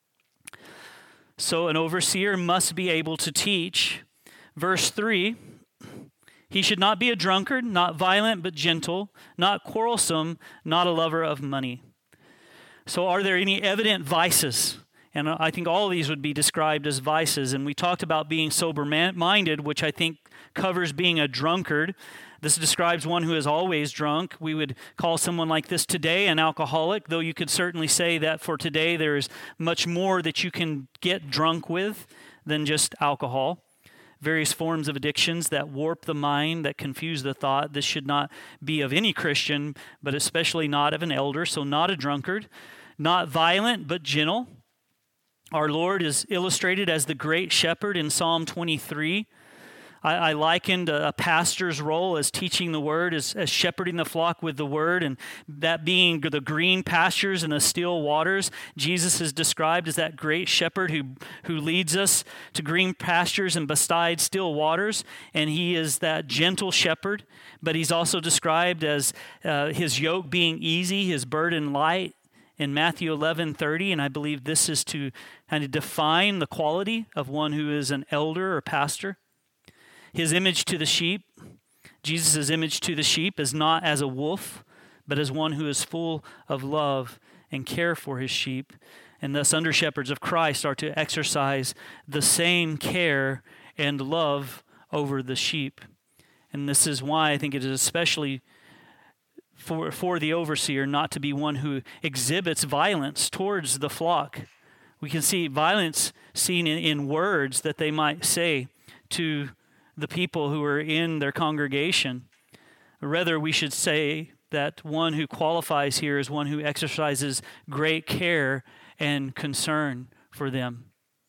A: So an overseer must be able to teach. Verse 3, he should not be a drunkard, not violent but gentle, not quarrelsome, not a lover of money. So are there any evident vices? And I think all of these would be described as vices. And we talked about being sober-minded, which I think covers being a drunkard. This describes one who is always drunk. We would call someone like this today an alcoholic, though you could certainly say that for today there is much more that you can get drunk with than just alcohol. Various forms of addictions that warp the mind, that confuse the thought. This should not be of any Christian, but especially not of an elder, so not a drunkard. Not violent, but gentle. Our Lord is illustrated as the great shepherd in Psalm 23. I likened a pastor's role as teaching the word, as shepherding the flock with the word, and that being the green pastures and the still waters. Jesus is described as that great shepherd who leads us to green pastures and beside still waters, and he is that gentle shepherd, but he's also described as his yoke being easy, his burden light in Matthew 11:30, and I believe this is to kind of define the quality of one who is an elder or pastor. His image to the sheep, Jesus' image to the sheep is not as a wolf, but as one who is full of love and care for his sheep. And thus under-shepherds of Christ are to exercise the same care and love over the sheep. And this is why I think it is especially for the overseer not to be one who exhibits violence towards the flock. We can see violence seen in words that they might say to the people who are in their congregation. Rather, we should say that one who qualifies here is one who exercises great care and concern for them.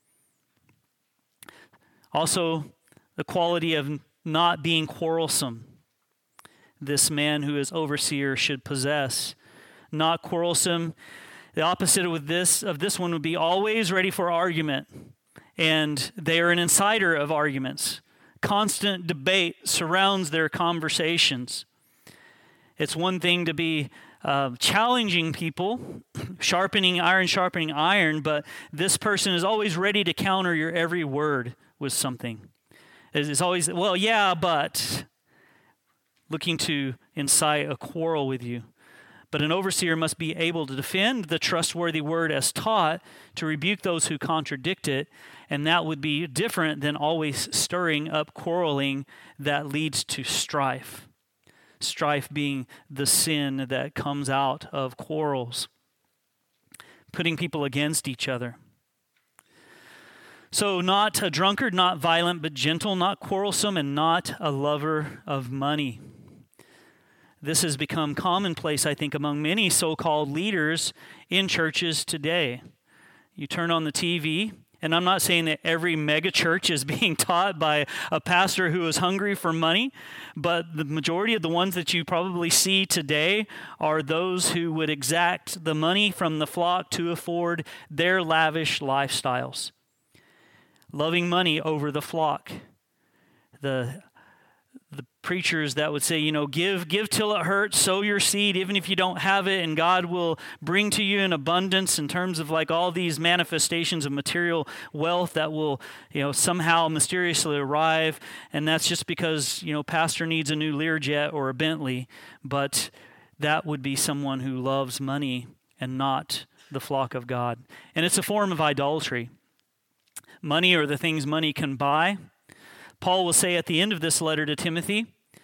A: Also, the quality of not being quarrelsome. This man who is overseer should possess. Not quarrelsome. The opposite of this one would be always ready for argument. And they are an insider of arguments. Constant debate surrounds their conversations. It's one thing to be challenging people, sharpening iron, but this person is always ready to counter your every word with something. It's always, well, yeah, but looking to incite a quarrel with you. But an overseer must be able to defend the trustworthy word as taught, to rebuke those who contradict it, and that would be different than always stirring up quarreling that leads to strife. Strife being the sin that comes out of quarrels, putting people against each other. So not a drunkard, not violent, but gentle, not quarrelsome, and not a lover of money. This has become commonplace, I think, among many so-called leaders in churches today. You turn on the TV, and I'm not saying that every mega church is being taught by a pastor who is hungry for money, but the majority of the ones that you probably see today are those who would exact the money from the flock to afford their lavish lifestyles. Loving money over the flock. The preachers that would say, give till it hurts, sow your seed, even if you don't have it, and God will bring to you in abundance, in terms of like all these manifestations of material wealth that will, somehow mysteriously arrive. And that's just because, pastor needs a new Learjet or a Bentley, but that would be someone who loves money and not the flock of God. And it's a form of idolatry. Money, or the things money can buy. Paul will say at the end of this letter to Timothy,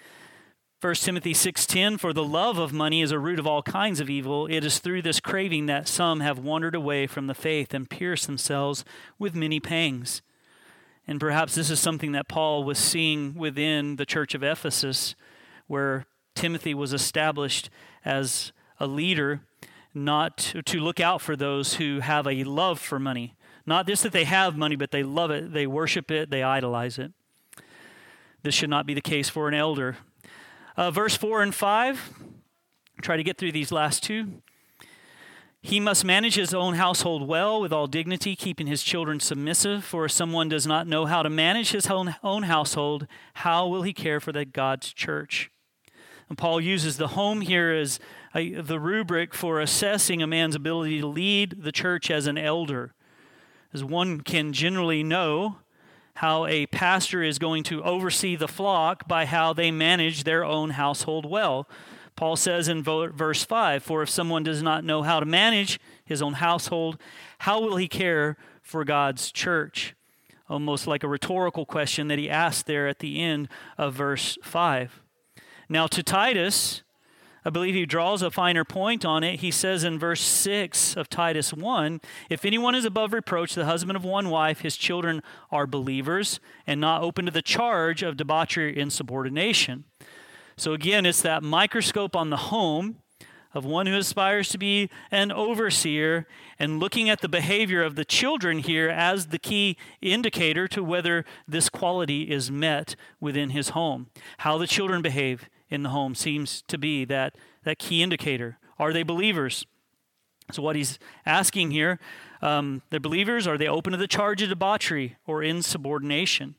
A: 1 Timothy 6:10, "For the love of money is a root of all kinds of evil. It is through this craving that some have wandered away from the faith and pierced themselves with many pangs." And perhaps this is something that Paul was seeing within the church of Ephesus, where Timothy was established as a leader, not to look out for those who have a love for money. Not just that they have money, but they love it, they worship it, they idolize it. This should not be the case for an elder. Verse 4 and 5, try to get through these last two. "He must manage his own household well, with all dignity, keeping his children submissive. For if someone does not know how to manage his own household, how will he care for God's church?" And Paul uses the home here as the rubric for assessing a man's ability to lead the church as an elder. As one can generally know how a pastor is going to oversee the flock by how they manage their own household well. Paul says in verse 5, "For if someone does not know how to manage his own household, how will he care for God's church?" Almost like a rhetorical question that he asked there at the end of verse 5. Now to Titus, I believe he draws a finer point on it. He says in verse 6 of Titus 1, "If anyone is above reproach, the husband of one wife, his children are believers and not open to the charge of debauchery or insubordination." So again, it's that microscope on the home of one who aspires to be an overseer, and looking at the behavior of the children here as the key indicator to whether this quality is met within his home. How the children behave in the home seems to be that key indicator. Are they believers? So what he's asking here, they're believers, are they open to the charge of debauchery or insubordination?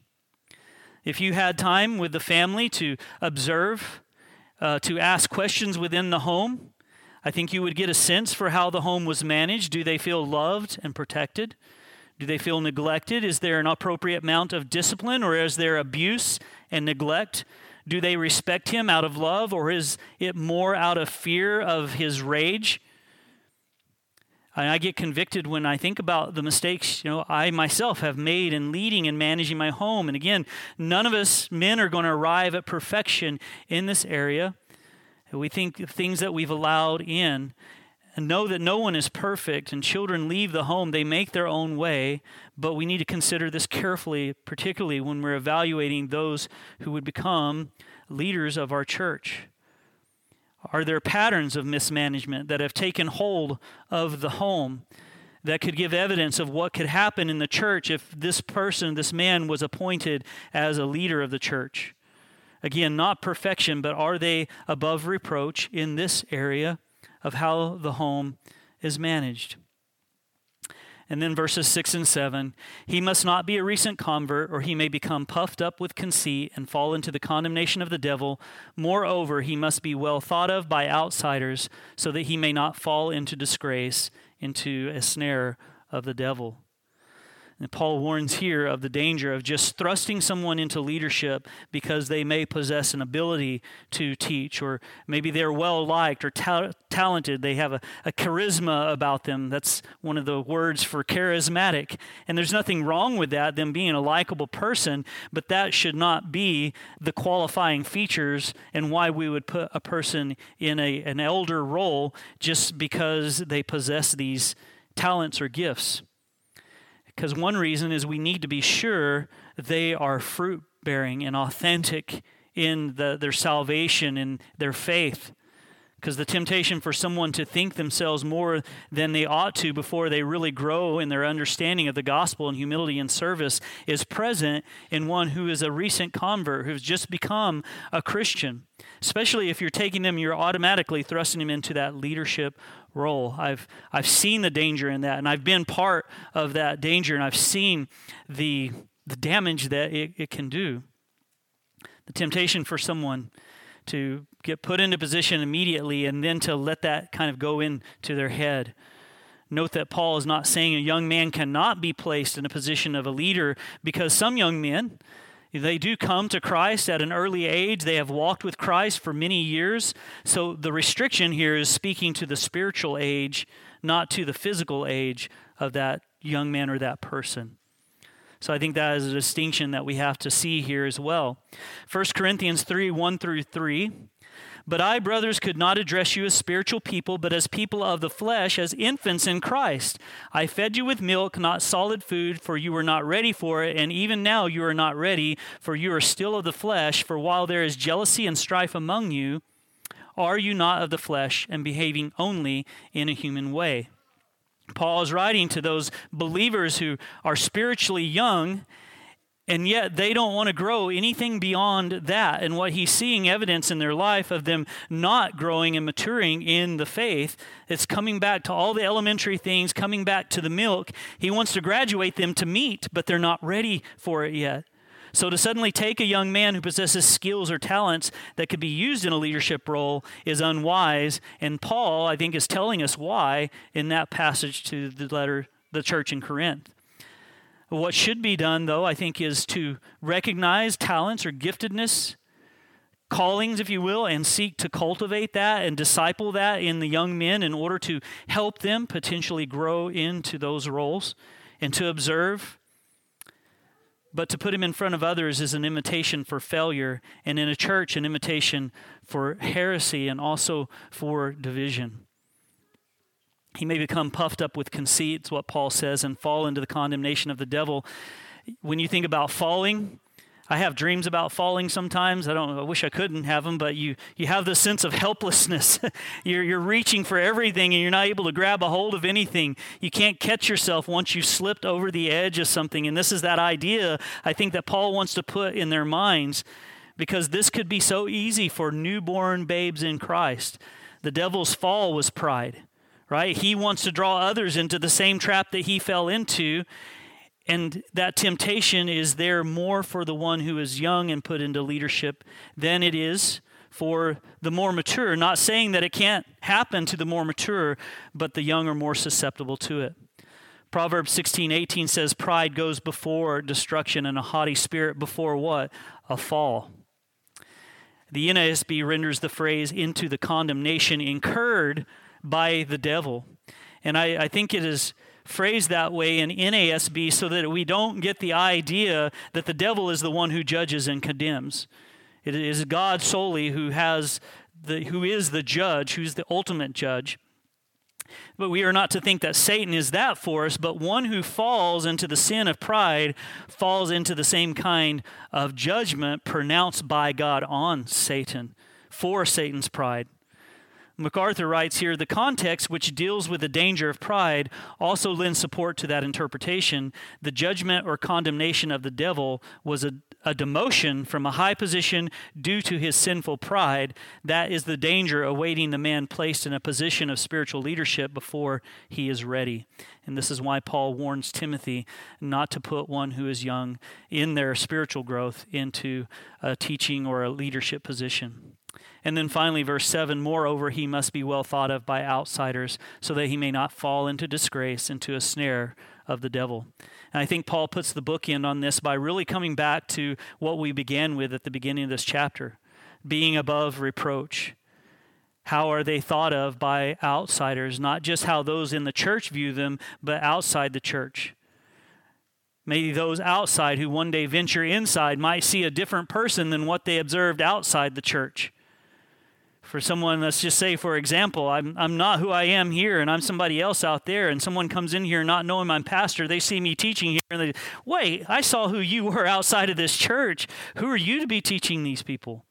A: If you had time with the family to observe, to ask questions within the home, I think you would get a sense for how the home was managed. Do they feel loved and protected? Do they feel neglected? Is there an appropriate amount of discipline, or is there abuse and neglect? Do they respect him out of love, or is it more out of fear of his rage? I get convicted when I think about the mistakes, I myself have made in leading and managing my home. And again, none of us men are going to arrive at perfection in this area. We think of things that we've allowed in, and know that no one is perfect, and children leave the home. They make their own way, but we need to consider this carefully, particularly when we're evaluating those who would become leaders of our church. Are there patterns of mismanagement that have taken hold of the home that could give evidence of what could happen in the church if this person, this man, was appointed as a leader of the church? Again, not perfection, but are they above reproach in this area of how the home is managed? And then verses 6 and 7, he must not be a recent convert, or he may become puffed up with conceit and fall into the condemnation of the devil. Moreover, he must be well thought of by outsiders, so that he may not fall into disgrace, into a snare of the devil. And Paul warns here of the danger of just thrusting someone into leadership because they may possess an ability to teach, or maybe they're well-liked or talented. They have a charisma about them. That's one of the words for charismatic. And there's nothing wrong with that, them being a likable person, but that should not be the qualifying features and why we would put a person in an elder role just because they possess these talents or gifts. Because one reason is we need to be sure they are fruit-bearing and authentic in their salvation and their faith. Because the temptation for someone to think themselves more than they ought to before they really grow in their understanding of the gospel and humility and service is present in one who is a recent convert, who's just become a Christian. Especially if you're taking them, you're automatically thrusting them into that leadership role. I've seen the danger in that, and I've been part of that danger, and I've seen the damage that it can do. The temptation for someone to get put into position immediately and then to let that kind of go into their head. Note that Paul is not saying a young man cannot be placed in a position of a leader, because some young men, they do come to Christ at an early age. They have walked with Christ for many years. So the restriction here is speaking to the spiritual age, not to the physical age of that young man or that person. So I think that is a distinction that we have to see here as well. 1 Corinthians 3, 1 through 3. But I, brothers, could not address you as spiritual people, but as people of the flesh, as infants in Christ. I fed you with milk, not solid food, for you were not ready for it, and even now you are not ready, for you are still of the flesh. For while there is jealousy and strife among you, are you not of the flesh and behaving only in a human way? Paul is writing to those believers who are spiritually young, and yet they don't want to grow anything beyond that. And what he's seeing evidence in their life of them not growing and maturing in the faith, it's coming back to all the elementary things, coming back to the milk. He wants to graduate them to meat, but they're not ready for it yet. So to suddenly take a young man who possesses skills or talents that could be used in a leadership role is unwise. And Paul, I think, is telling us why in that passage to the church in Corinth. What should be done, though, I think, is to recognize talents or giftedness, callings, if you will, and seek to cultivate that and disciple that in the young men in order to help them potentially grow into those roles, and to observe. But to put him in front of others is an invitation for failure, and in a church, an invitation for heresy and also for division. He may become puffed up with conceit, it's what Paul says, and fall into the condemnation of the devil. When you think about falling, I have dreams about falling sometimes. I wish I couldn't have them, but you have this sense of helplessness. You're reaching for everything, and you're not able to grab a hold of anything. You can't catch yourself once you've slipped over the edge of something. And this is that idea, I think, that Paul wants to put in their minds, because this could be so easy for newborn babes in Christ. The devil's fall was pride, right? He wants to draw others into the same trap that he fell into. And that temptation is there more for the one who is young and put into leadership than it is for the more mature. Not saying that it can't happen to the more mature, but the young are more susceptible to it. Proverbs 16:18 says, pride goes before destruction, and a haughty spirit before what? A fall. The NASB renders the phrase into the condemnation incurred by the devil. And I think it is phrased that way in NASB so that we don't get the idea that the devil is the one who judges and condemns. It is God solely who is the judge, who's the ultimate judge. But we are not to think that Satan is that for us, but one who falls into the sin of pride falls into the same kind of judgment pronounced by God on Satan for Satan's pride. MacArthur writes here, the context which deals with the danger of pride also lends support to that interpretation. The judgment or condemnation of the devil was a demotion from a high position due to his sinful pride. That is the danger awaiting the man placed in a position of spiritual leadership before he is ready. And this is why Paul warns Timothy not to put one who is young in their spiritual growth into a teaching or a leadership position. And then finally, verse 7, moreover, he must be well thought of by outsiders so that he may not fall into disgrace, into a snare of the devil. And I think Paul puts the bookend on this by really coming back to what we began with at the beginning of this chapter, being above reproach. How are they thought of by outsiders? Not just how those in the church view them, but outside the church. Maybe those outside who one day venture inside might see a different person than what they observed outside the church. For someone, let's just say, for example, I'm not who I am here, and I'm somebody else out there, and someone comes in here not knowing I'm pastor, they see me teaching here, and they, wait, I saw who you were outside of this church. Who are you to be teaching these people?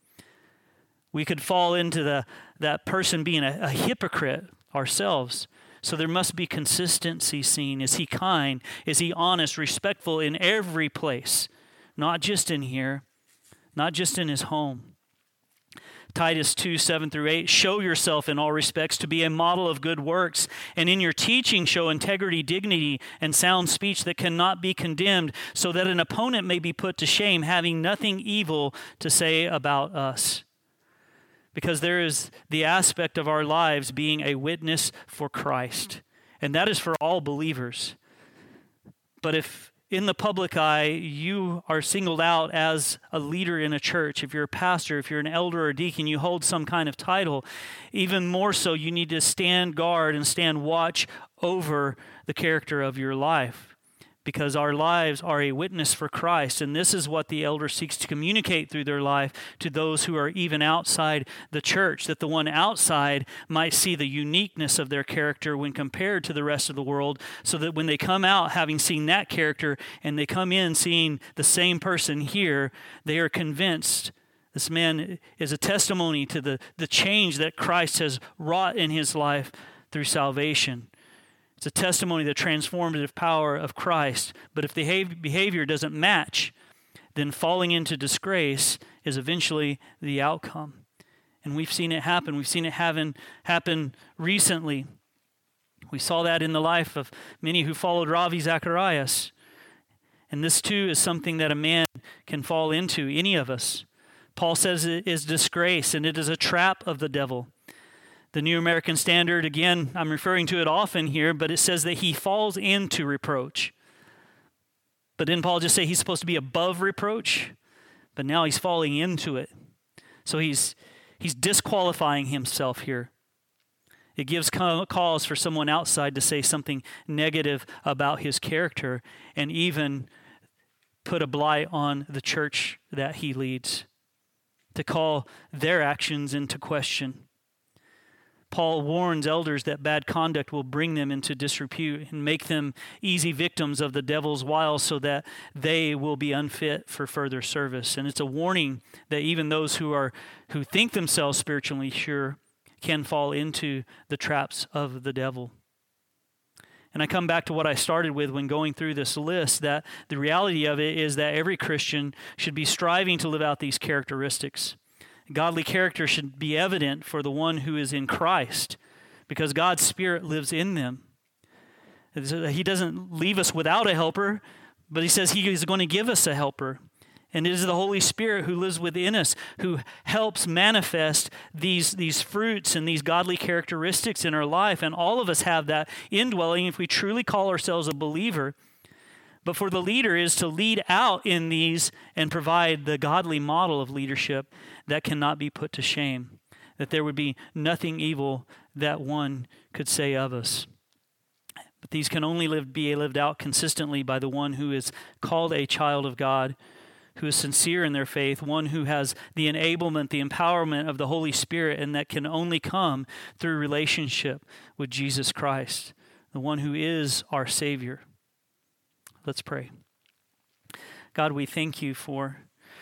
A: We could fall into that person being a hypocrite ourselves. So there must be consistency seen. Is he kind? Is he honest, respectful in every place? Not just in here, not just in his home. Titus 2, 7-8, show yourself in all respects to be a model of good works, and in your teaching show integrity, dignity, and sound speech that cannot be condemned, so that an opponent may be put to shame, having nothing evil to say about us. Because there is the aspect of our lives being a witness for Christ, and that is for all believers. But if in the public eye, you are singled out as a leader in a church. If you're a pastor, if you're an elder or a deacon, you hold some kind of title. Even more so, you need to stand guard and stand watch over the character of your life, because our lives are a witness for Christ, and this is what the elder seeks to communicate through their life to those who are even outside the church, that the one outside might see the uniqueness of their character when compared to the rest of the world, so that when they come out having seen that character and they come in seeing the same person here, they are convinced this man is a testimony to the change that Christ has wrought in his life through salvation. It's a testimony of the transformative power of Christ. But if the behavior doesn't match, then falling into disgrace is eventually the outcome. And we've seen it happen. We've seen it happen recently. We saw that in the life of many who followed Ravi Zacharias. And this too is something that a man can fall into, any of us. Paul says it is disgrace, and it is a trap of the devil. The New American Standard, again, I'm referring to it often here, but it says that he falls into reproach. But didn't Paul just say he's supposed to be above reproach? But now he's falling into it. So he's disqualifying himself here. It gives cause for someone outside to say something negative about his character and even put a blight on the church that he leads, to call their actions into question. Paul warns elders that bad conduct will bring them into disrepute and make them easy victims of the devil's wiles so that they will be unfit for further service. And it's a warning that even those who think themselves spiritually sure can fall into the traps of the devil. And I come back to what I started with when going through this list, that the reality of it is that every Christian should be striving to live out these characteristics. Godly character should be evident for the one who is in Christ, because God's Spirit lives in them. He doesn't leave us without a helper, but he says he is going to give us a helper. And it is the Holy Spirit who lives within us, who helps manifest these fruits and these godly characteristics in our life. And all of us have that indwelling if we truly call ourselves a believer. But for the leader is to lead out in these and provide the godly model of leadership that cannot be put to shame, that there would be nothing evil that one could say of us. But these can only be lived out consistently by the one who is called a child of God, who is sincere in their faith, one who has the enablement, the empowerment of the Holy Spirit, and that can only come through relationship with Jesus Christ, the one who is our Savior. Let's pray. God, we thank you for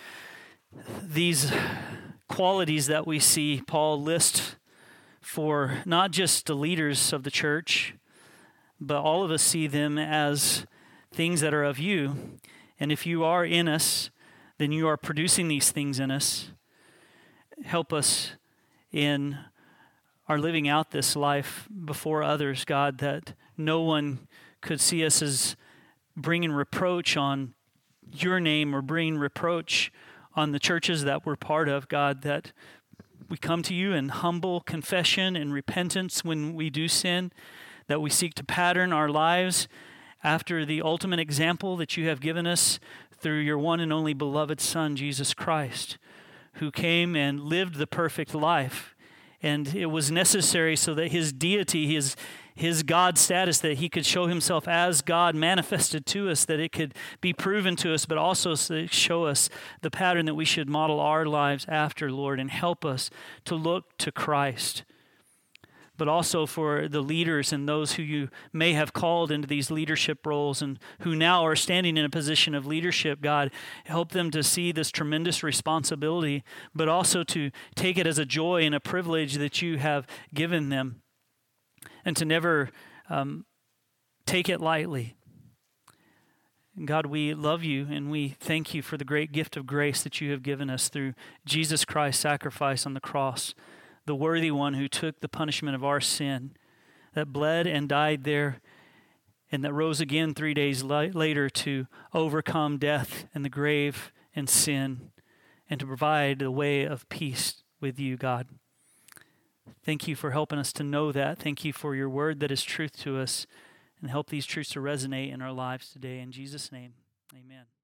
A: these qualities that we see Paul list for not just the leaders of the church, but all of us see them as things that are of you. And if you are in us, then you are producing these things in us. Help us in our living out this life before others, God, that no one could see us as bringing reproach on your name or bringing reproach on the churches that we're part of, God, that we come to you in humble confession and repentance when we do sin, that we seek to pattern our lives after the ultimate example that you have given us through your one and only beloved Son, Jesus Christ, who came and lived the perfect life. And it was necessary so that his deity, his God status, that he could show himself as God manifested to us, that it could be proven to us, but also to show us the pattern that we should model our lives after, Lord, and help us to look to Christ. But also for the leaders and those who you may have called into these leadership roles and who now are standing in a position of leadership, God, help them to see this tremendous responsibility, but also to take it as a joy and a privilege that you have given them, and to never take it lightly. God, we love you and we thank you for the great gift of grace that you have given us through Jesus Christ's sacrifice on the cross, the worthy one who took the punishment of our sin, that bled and died there, and that rose again 3 days later to overcome death and the grave and sin, and to provide the way of peace with you, God. Thank you for helping us to know that. Thank you for your word that is truth to us, and help these truths to resonate in our lives today. In Jesus' name, amen.